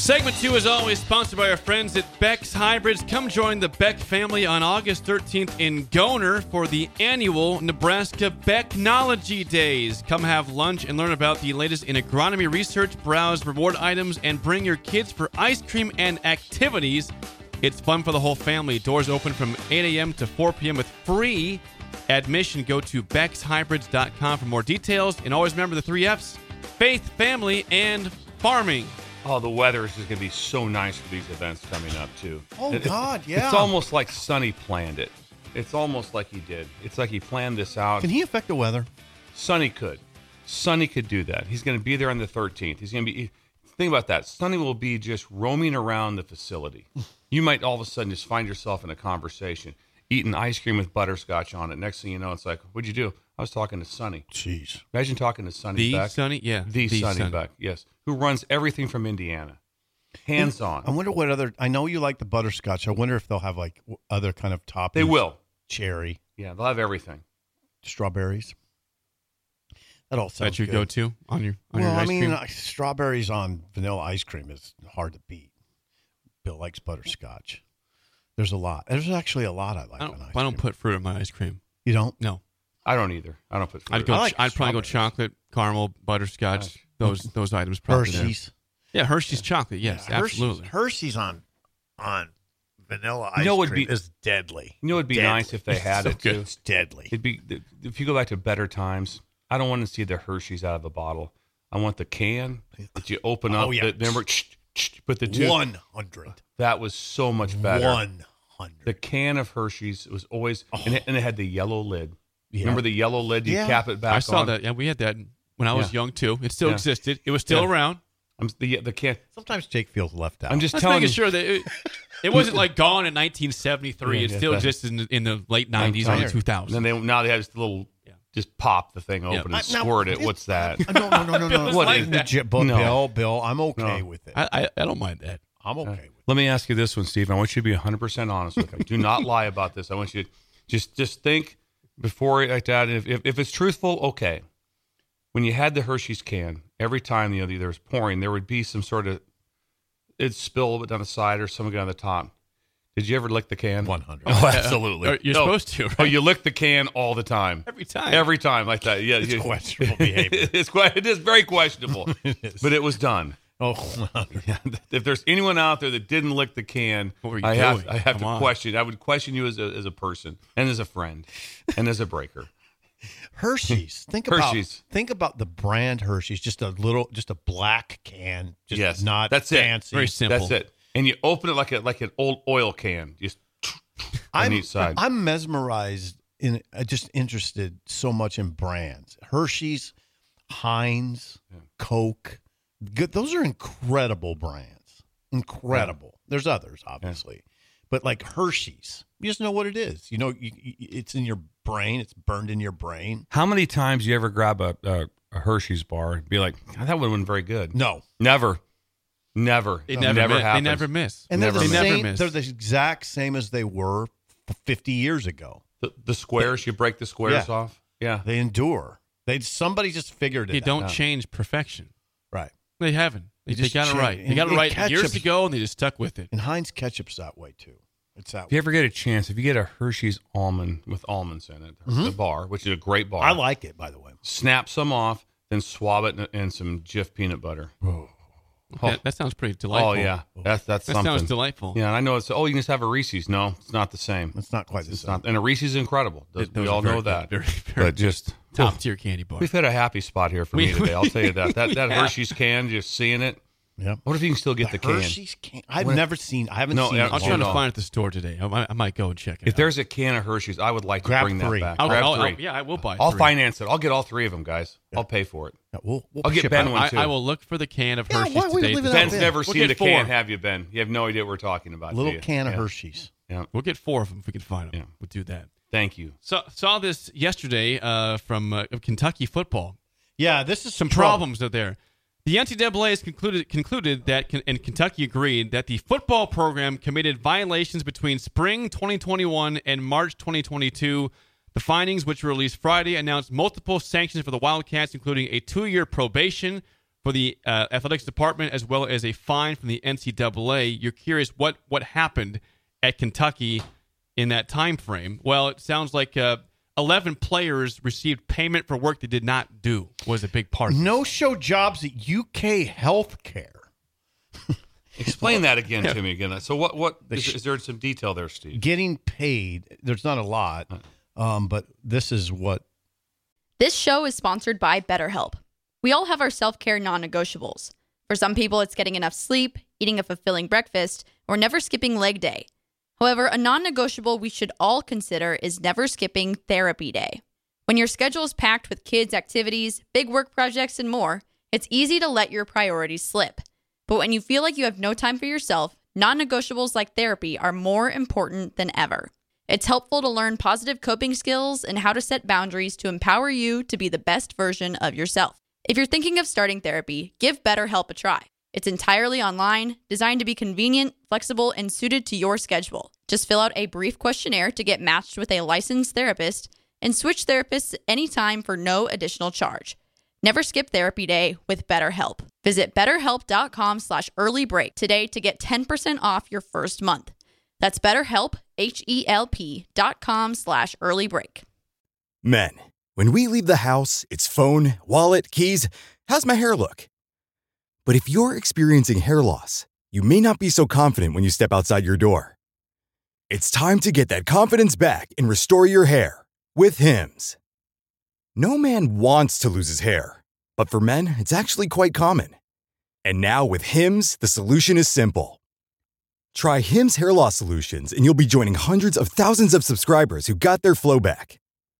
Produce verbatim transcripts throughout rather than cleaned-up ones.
Segment two is always sponsored by our friends at Beck's Hybrids. Come join the Beck family on August thirteenth in Goner for the annual Nebraska Becknology Days. Come have lunch and learn about the latest in agronomy research, browse reward items, and bring your kids for ice cream and activities. It's fun for the whole family. Doors open from eight a.m. to four p.m. with free admission. Go to becks hybrids dot com for more details. And always remember the three F's: faith, family, and farming. Oh, the weather is just going to be so nice for these events coming up, too. Oh, it, God, it's, yeah. It's almost like Sonny planned it. It's almost like he did. It's like he planned this out. Can he affect the weather? Sonny could. Sonny could do that. He's going to be there on the thirteenth. He's going to be... Think about that. Sonny will be just roaming around the facility. You might all of a sudden just find yourself in a conversation, eating ice cream with butterscotch on it. Next thing you know, it's like, what'd you do? I was talking to Sonny. Jeez. Imagine talking to Sonny The Beck. Sonny? Yeah. The, The Sonny Sonny. Beck, yes. Who runs everything from Indiana. Hands on. I wonder what other. I know you like the butterscotch. I wonder if they'll have like w- other kind of toppings. They will. Cherry, Yeah, they'll have everything. strawberries. That all sounds That's your good. go-to on your on Well, your I ice mean, cream? uh, strawberries on vanilla ice cream is hard to beat. Bill likes butterscotch. There's a lot. There's actually a lot I like I on don't, ice I don't cream. put fruit in my ice cream. You don't? No. I don't either. I don't put fruit. I'd go. I like I'd probably go strawberries. chocolate, caramel, butterscotch. Gosh. Those those items probably there. Hershey's. Yeah, Hershey's chocolate. Yes, Yeah, absolutely. Hershey's, Hershey's on on vanilla ice You know what would cream be- is deadly. You know, it'd be Deadly. nice if they had So it too. good. It's deadly. It'd be if you go back to better times. I don't want to see the Hershey's out of the bottle. I want the can that you open up. Oh, yeah. That, remember, put the two. One hundred. That was so much better. One hundred. The can of Hershey's was always, and, it, and it had the yellow lid. Yeah. Remember the yellow lid? You Yeah. cap it back I saw on. that. Yeah, we had that when I was Yeah. young too. It still Yeah. existed. It was still Yeah. around. I'm the the can. Sometimes Jake feels left out. I'm just Let's telling making you. sure that it, it wasn't like gone in nineteen seventy-three. Yeah, it yeah, still that- existed in the, in the late I'm nineties, telling early you. two And thousands. then they now they have this little, Yeah. just pop the thing Yeah. open I- and now, squirt it. it- What's that? no, no, no, no, no. Bill's What like is- that. J- but No. Bill, Bill, I'm okay No. with it. I, I I don't mind that. I'm okay with it. Let me ask you this one, Steve. I want you to be one hundred percent honest with me. Do not lie about this. I want you to just just think before like that. If, if if it's truthful, okay. When you had the Hershey's can, every time you know there was pouring, there would be some sort of it'd spill a little bit down the side or some on the top. Did you ever lick the can? one hundred. Oh, absolutely. Or you're No. supposed to, right? Oh, you lick the can all the time. Every time. Every time like that. Yeah, It's you- questionable behavior. it's quite. It is very questionable, It is. but it was done. Oh, one hundred. Yeah, if there's anyone out there that didn't lick the can, What were you I have doing? I have Come to on. question. I would question you as a as a person and as a friend and as a breaker. Hershey's. Think Hershey's. about think about the brand Hershey's. Just a little, just a black can. Just Yes, not that's it. fancy. Very simple. That's it. And you open it like a like an old oil can, just on I'm, each side. I'm mesmerized in, uh, just interested so much in brands. Hershey's, Heinz, Coke. Good. Those are incredible brands. Incredible. There's others, obviously, but like Hershey's, you just know what it is. You know, you, you, it's in your brain. It's burned in your brain. How many times you ever grab a, a, a Hershey's bar and be like, "God, that would have been very good"? No, Never, never, They It never, never miss. They happens. never miss. and they're Never the miss. They never same. miss. They're the exact same as they were fifty years ago. The, the squares, you break the squares Yeah. off. Yeah, They endure. They somebody just figured it. They out. don't change perfection. Right. They haven't. They, They they just got it change- right. They and- got it and right years ketchup's- ago, and they just stuck with it. And Heinz ketchup's that way too. It's that if you way. ever get a chance, if you get a Hershey's almond with almonds in it, the bar, which is a great bar, I like it, by the way. snap some off, then swab it in, in some Jif peanut butter. Oh. That, that sounds pretty delightful. Oh yeah, that's that's That something. sounds delightful. Yeah, and I know it's. Oh, you can just have a Reese's. No, it's not the same. It's not quite the It's same. not. And a Reese's is incredible. Those- Th- those we are all very know good. that. Very, very but just top tier candy bar. we've hit a happy spot here for We- me today. I'll tell you that. That that Yeah. Hershey's can, just seeing it. Yeah. What if you can still get the, can? Hershey's can. I've What- never seen. I haven't No, seen. yeah, it I'll long. try to no. find it at the store today. I might, I might go and check it If out. there's a can of Hershey's, I would like to Grab bring three. that back. I'll, Grab I'll- 3 I'll- yeah, I will buy. I'll three. finance it. I'll get all three of them, guys. I'll pay for it. Yeah, we'll, we'll I'll get ship Ben out. one I, too. I will look for the can of Yeah, Hershey's why would we today. leave it out Ben's there? never We'll seen get the four. can, have you, Ben? You have no idea what we're talking about. do Little you? can of Yeah. Hershey's. Yeah. We'll get four of them if we can find them. Yeah. We'll do that. Thank you. So, saw this yesterday uh, from uh, Kentucky football. Yeah, this is Some trouble. problems are there. The N C double A has concluded, concluded that, and Kentucky agreed, that the football program committed violations between spring twenty twenty-one and March twenty twenty-two. The findings, which were released Friday, announced multiple sanctions for the Wildcats, including a two-year probation for the uh, athletics department, as well as a fine from the N C double A. You're curious what what happened at Kentucky in that time frame. Well, it sounds like uh, eleven players received payment for work they did not do. Was a big part of No show jobs at U K Healthcare. Explain that again Yeah. to me again. So what? What is, sh- is there some detail there, Steve? Getting paid. There's not a lot, um, but this is what. This show is sponsored by BetterHelp. We all have our self-care non-negotiables. For some people, it's getting enough sleep, eating a fulfilling breakfast, or never skipping leg day. However, a non-negotiable we should all consider is never skipping therapy day. When your schedule is packed with kids' activities, big work projects, and more, it's easy to let your priorities slip. But when you feel like you have no time for yourself, non-negotiables like therapy are more important than ever. It's helpful to learn positive coping skills and how to set boundaries to empower you to be the best version of yourself. If you're thinking of starting therapy, give BetterHelp a try. It's entirely online, designed to be convenient, flexible, and suited to your schedule. Just fill out a brief questionnaire to get matched with a licensed therapist and switch therapists anytime for no additional charge. Never skip therapy day with BetterHelp. Visit betterhelp.com slash early break today to get ten percent off your first month. That's BetterHelp, H-E-L-P dot com slash early break. Men, when we leave the house, it's phone, wallet, keys. How's my hair look? But if you're experiencing hair loss, you may not be so confident when you step outside your door. It's time to get that confidence back and restore your hair with Hims. No man wants to lose his hair, but for men, it's actually quite common. And now with Hims, the solution is simple. Try Hims Hair Loss Solutions and you'll be joining hundreds of thousands of subscribers who got their flow back.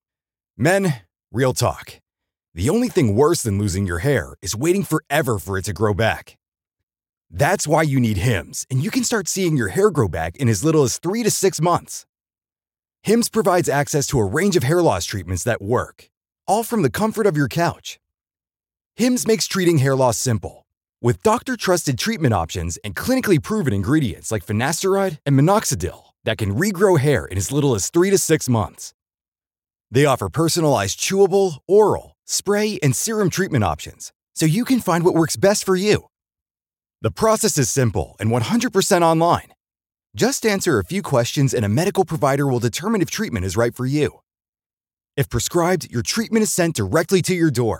Men, real talk. The only thing worse than losing your hair is waiting forever for it to grow back. That's why you need Hims, and you can start seeing your hair grow back in as little as three to six months. Hims provides access to a range of hair loss treatments that work, all from the comfort of your couch. Hims makes treating hair loss simple, with doctor-trusted treatment options and clinically proven ingredients like finasteride and minoxidil that can regrow hair in as little as three to six months. They offer personalized chewable, oral, spray, and serum treatment options, so you can find what works best for you. The process is simple and one hundred percent online. Just answer a few questions and a medical provider will determine if treatment is right for you. If prescribed, your treatment is sent directly to your door.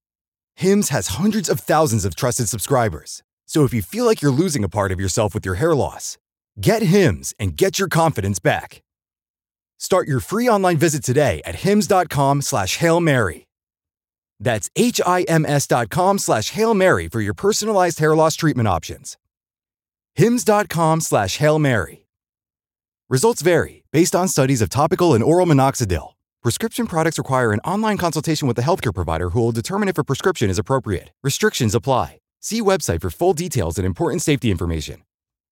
Hims has hundreds of thousands of trusted subscribers, so if you feel like you're losing a part of yourself with your hair loss, get Hims and get your confidence back. Start your free online visit today at hims.com slash Hail Mary. That's H-I-M-S dot com slash Hail Mary for your personalized hair loss treatment options. Hims.com slash Hail Mary. Results vary based on studies of topical and oral minoxidil. Prescription products require an online consultation with a healthcare provider who will determine if a prescription is appropriate. Restrictions apply. See website for full details and important safety information.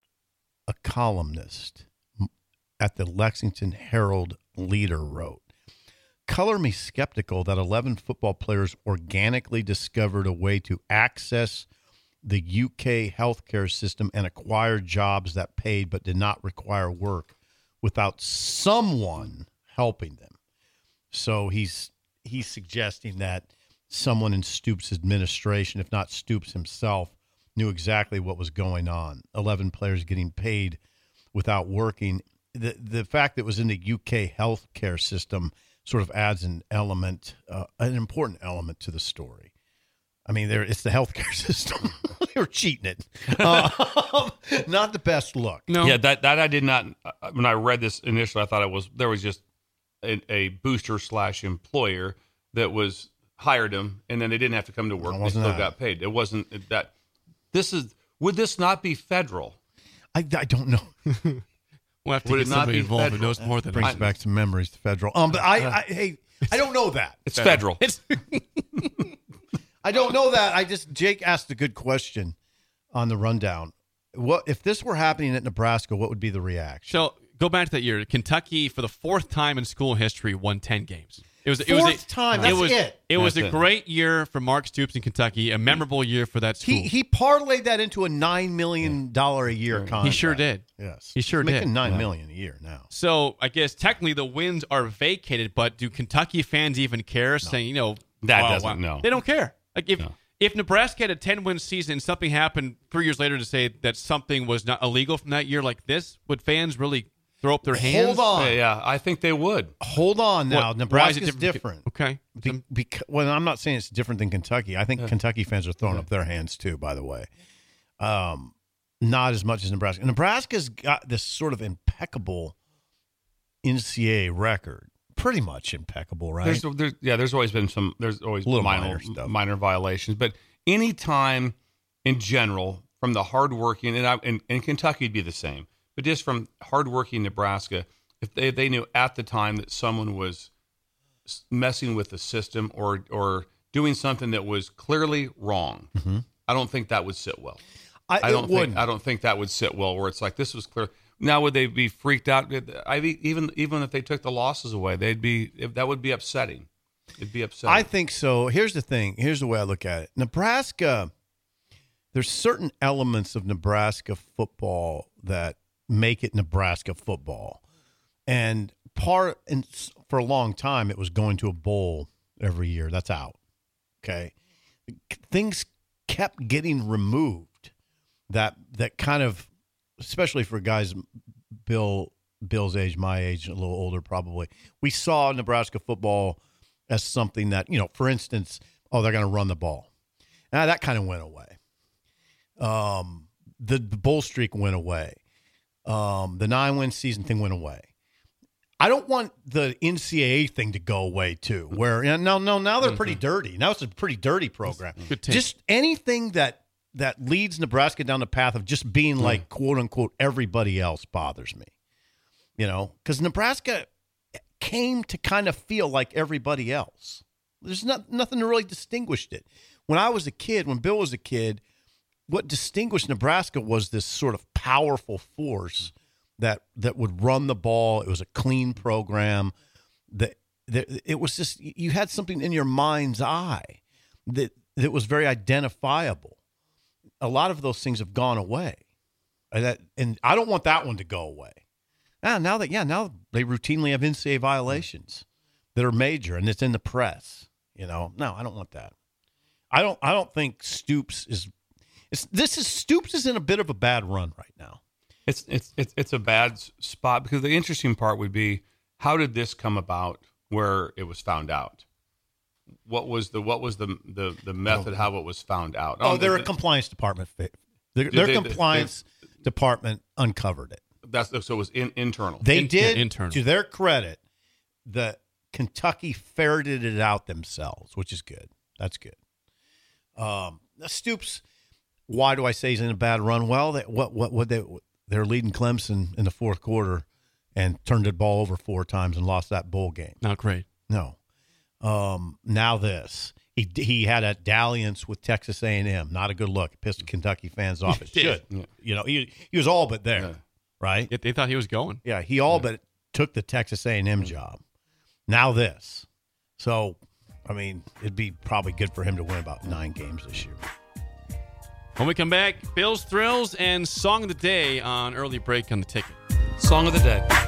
A columnist at the Lexington Herald Leader wrote, "Color me skeptical that eleven football players organically discovered a way to access the U K healthcare system and acquire jobs that paid but did not require work without someone helping them." So he's he's suggesting that someone in Stoops' administration, if not Stoops himself, knew exactly what was going on. eleven players getting paid without working. The the fact that it was in the U K healthcare system sort of adds an element, uh, an important element to the story. I mean, there it's the healthcare system. They were cheating it. Uh, not the best look. No. Yeah, that that I did not. uh, When I read this initially, I thought it was there was just a, a booster slash employer that was hired him, and then they didn't have to come to work. No, it They wasn't still that. got paid. It wasn't that. This is would this not be federal? I, I don't know. We'll have to Would get it not somebody be involved who federal? knows more than Brings us. back some memories to federal. Um, but I, I hey, I don't know that. It's federal. It's I don't know that. I just Jake asked a good question on the rundown. What if this were happening at Nebraska? What would be the reaction? So go back to that year. Kentucky, for the fourth time in school history, won ten games. It was it was Fourth a, time, It that's was it. It was That's a it. great year for Mark Stoops in Kentucky. A memorable year for that school. He he parlayed that into a nine million dollar a year contract. He sure did. Yes, He sure He's making did. nine million a year now. So I guess technically the wins are vacated, but do Kentucky fans even care? Saying, you know, That wow, doesn't- wow. no. They don't care. Like if No. If Nebraska had a ten-win season and something happened three years later to say that something was not illegal from that year like this, would fans really throw up their hands? Hold on. Yeah, yeah, I think they would. Hold on now. What- Nebraska's why is it different. Okay. Be, because, well, I'm not saying it's different than Kentucky. I think Kentucky fans are throwing up their hands too, by the way. Um, not as much as Nebraska. Nebraska's got this sort of impeccable N C double A record. Pretty much impeccable, right? There's, there's, yeah, there's always been some, there's always Little minor, minor stuff. minor violations. But any time in general, from the hardworking, and, I, and, and Kentucky would be the same, but just from hardworking Nebraska, if they, they knew at the time that someone was messing with the system or or doing something that was clearly wrong, Mm-hmm. I don't think that would sit well. I, I it don't think wouldn't. I don't think that would sit well. Where it's like this was clear. Now would they be freaked out? I even even if they took the losses away, they'd be that would be upsetting. It'd be upsetting. I think so. Here's the thing. Here's the way I look at it. Nebraska, there's certain elements of Nebraska football that make it Nebraska football. And part and for a long time it was going to a bowl every year. That's out. Okay. Things kept getting removed that that kind of, especially for guys Bill Bill's age, my age, a little older probably. We saw Nebraska football as something that, you know, for instance, oh, they're going to run the ball. Now that kind of went away. Um, the, the bowl streak went away. Um, the nine-win season thing went away. I don't want the N C double A thing to go away too. Where you know, no, no, now they're pretty dirty. Now it's a pretty dirty program. Good take. Just anything that that leads Nebraska down the path of just being like quote unquote everybody else bothers me. You know, because Nebraska came to kind of feel like everybody else. There's not nothing that really distinguished it. When I was a kid, when Bill was a kid, what distinguished Nebraska was this sort of powerful force that that would run the ball. It was a clean program. That, that it was just you had something in your mind's eye that that was very identifiable. A lot of those things have gone away, and, that, and I don't want that one to go away. Ah, now that yeah, now they routinely have N C double A violations that are major, and it's in the press. You know, no, I don't want that. I don't. I don't think Stoops is. It's, this is Stoops is in a bit of a bad run right now. It's it's it's it's a bad s- spot because the interesting part would be how did this come about where it was found out? What was the what was the the, the method how it was found out? Oh, Um, they're the- a compliance department. Their, Did their they- compliance department uncovered it. That's so it was in, internal. They In- did, yeah, internal. to their credit, the Kentucky ferreted it out themselves, which is good. That's good. Um, Stoops, why do I say he's in a bad run? Well, they, what what what they they're leading Clemson in the fourth quarter and turned the ball over four times and lost that bowl game. Not great. No. Um, now this. He he had a dalliance with Texas A and M. Not a good look. It pissed Kentucky fans off. It It should. did. You know, he he was all but there, Yeah. right? Yet they thought he was going. Yeah, he all but took the Texas A and M job. Now this. So, I mean, it'd be probably good for him to win about nine games this year. When we come back, Bill's Thrills and Song of the Day on Early Break on the Ticket. Song of the day.